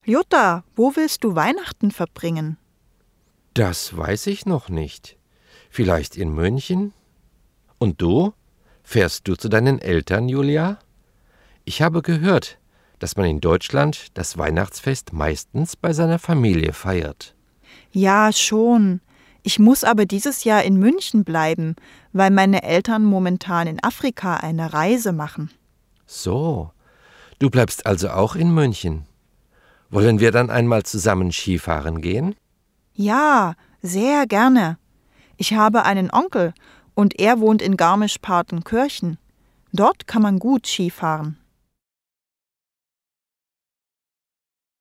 Jutta, wo willst du Weihnachten verbringen? Das weiß ich noch nicht. Vielleicht in München? Und du? Fährst du zu deinen Eltern, Julia? Ich habe gehört, dass man in Deutschland das Weihnachtsfest meistens bei seiner Familie feiert. Ja, schon. Ich muss aber dieses Jahr in München bleiben, weil meine Eltern momentan in Afrika eine Reise machen. So, du bleibst also auch in München. Wollen wir dann einmal zusammen Skifahren gehen? Ja, sehr gerne. Ich habe einen Onkel und er wohnt in Garmisch-Partenkirchen. Dort kann man gut Skifahren.